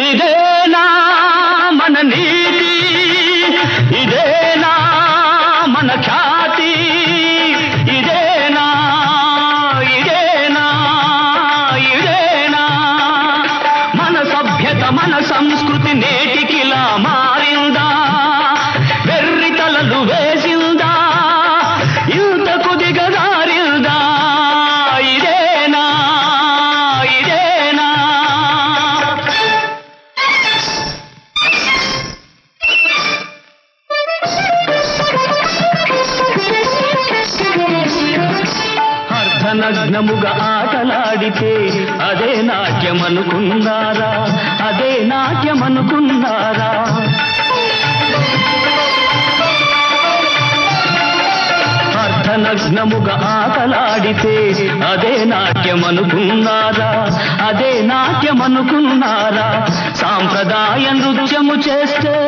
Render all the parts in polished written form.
ఇదేనా మన నీతి, ఇదేనా మన ఖ్యాతి, ఇదేనా ఇదేనా ఇదేనా మన సభ్యత మన సంస్కృతి నేటికిలా మారిందా, వెర్రి తలలు వేసిందా, ఇంతకు దిగజారిందా, ఇదేనా ఇదేనా అర్ధనగ్నముగా ఆటలాడితే అదే నాట్యమనుకున్నారా, అదే నాట్యమనుకున్నారా? అర్ధనగ్నముగా ఆటలాడితే అదే నాట్యమనుకున్నారా, అదే నాట్యమనుకున్నారా? సాంప్రదాయ నృత్యము చేస్తే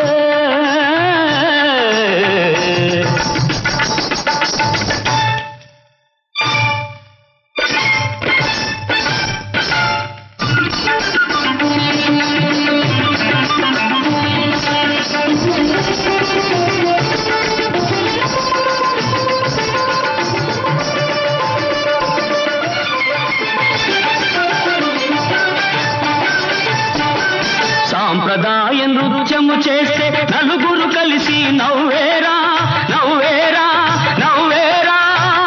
సాంప్రదాయ నృత్యము చేస్తే నలుగురు కలిసి నవ్వేరా నవ్వేరా నవ్వేరా,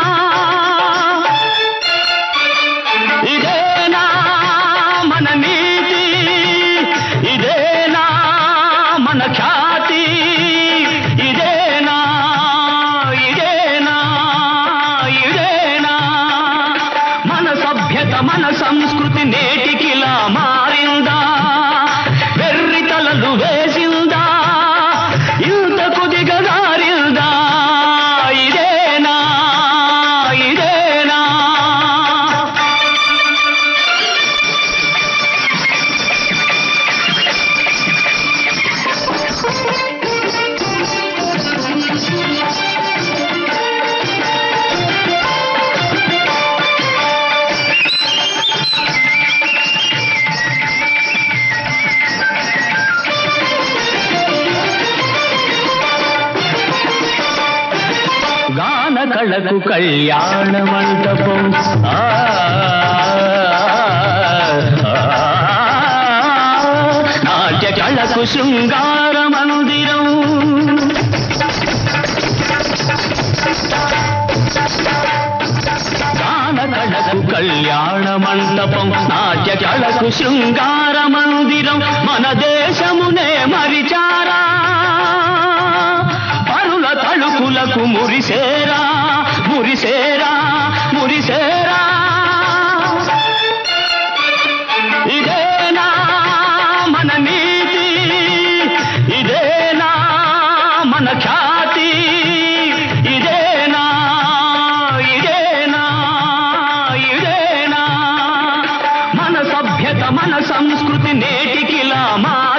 ఇదేనా మన నీతి, ఇదేనా మన ఖ్యాతి, ఇదేనా ఇదేనా ఇదేనా మన సభ్యత మన సంస్కృతి నేటికిలా మారిందా, వెర్రి తలలు వేసిందా, ఇంతకు దిగజారిందా, ఇదేనా ఇదేనా గాన కళకు కళ్యాణ మంటపం, నాట్య కళకు శృంగార మందిరం, గాన కళకు కళ్యాణ మంటపం, నాట్య కళకు శృంగార మందిరం, మన దేశమునే మరిచారా, పరుల తళుకులకు మురిసేరా మురిసేరా మురిసేరా, ఇదేనా మన నీతి, ఇదేనా మన ఖ్యాతి, ఇదేనా ఇదేనా ఇదేనా మన సభ్యత మన సంస్కృతి నేటికిలా